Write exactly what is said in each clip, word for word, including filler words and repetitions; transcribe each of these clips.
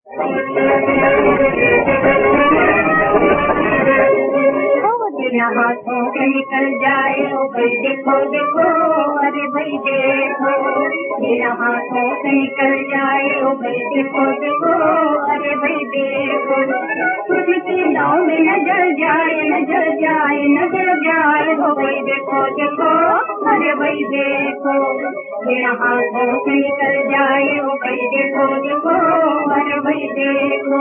हाथों से निकल जाए ओ भाई देखो देखो, अरे भाई देखो, मेरा हाथों से निकल जाए ओ भाई देखो देखो, अरे भाई देखो, तुझकी नाव में नजर जाए नजर जाए नजर जाए ओ भाई देखो देखो, अरे भाई देखो, मेरा हाथों से निकल जाए ओ भाई देखो देखो, अरे भाई देखो।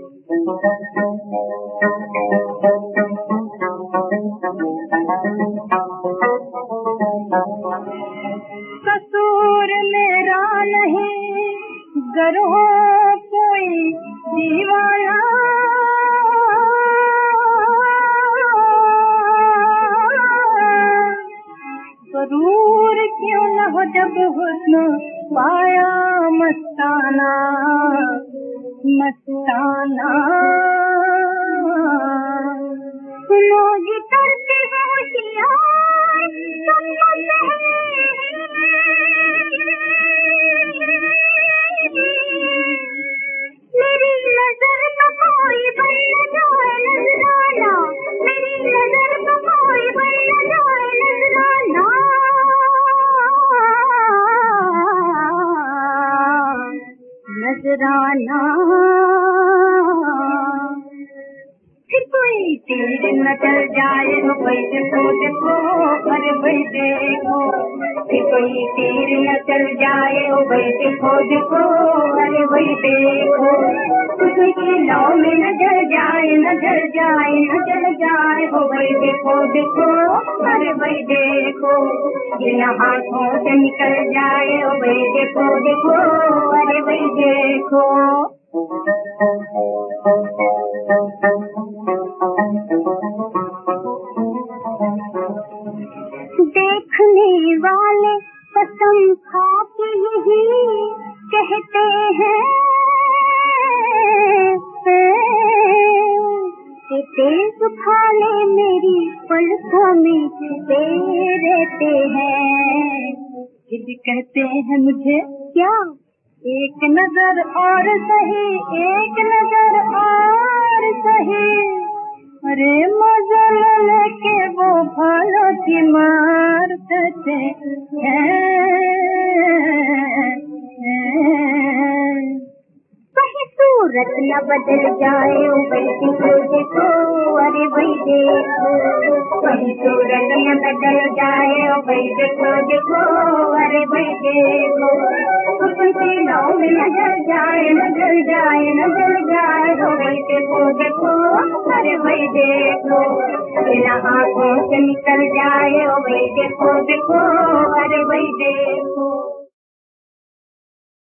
कसूर मेरा नहीं गर हो कोई दीवाना, जरूर क्यों न हो जब हुस्न पाया मस्ताना मस्ताना। सुनोगी करती होशियार तुम मेरी नजर तो कोई बन न जाए नजराना, मेरी नजर तो कोई बन न जाए नजराना, नजराना। फिर कोई तीर न चल जाए हो भाई देखो देखो, अरे भाई देखो, फिर कोई तीर न चल जाए हो भाई देखो देखो, अरे भाई देखो, तुझकी नाव में नजर जाए नजर जाए नजर जाए हो भाई देखो देखो, अरे भाई देखो, बिना हाथों से निकल जाए हो भाई देखो देखो, अरे भाई देखो। देखने वाले कसम खा के यही कहते हैं कि तेज खाले मेरी पलकों में छुपे रहते हैं। यदि कहते हैं मुझे क्या एक नजर और सही, एक नजर और सही, अरे मजा लेके वो भालो की मार देते कहीं सूरत न बदल जाए ओ भाई देखो देखो, अरे भाई देखो, कहीं सूरत न बदल जाए ओ भाई देखो देखो, अरे भाई देखो, तुझकी नाव में नजर जाए नजर जाए नजर जाए ओ भाई देखो देखो, अरे भाई देखो, बिना आँखों से निकल जाए ओ भाई देखो देखो, अरे भाई देखो।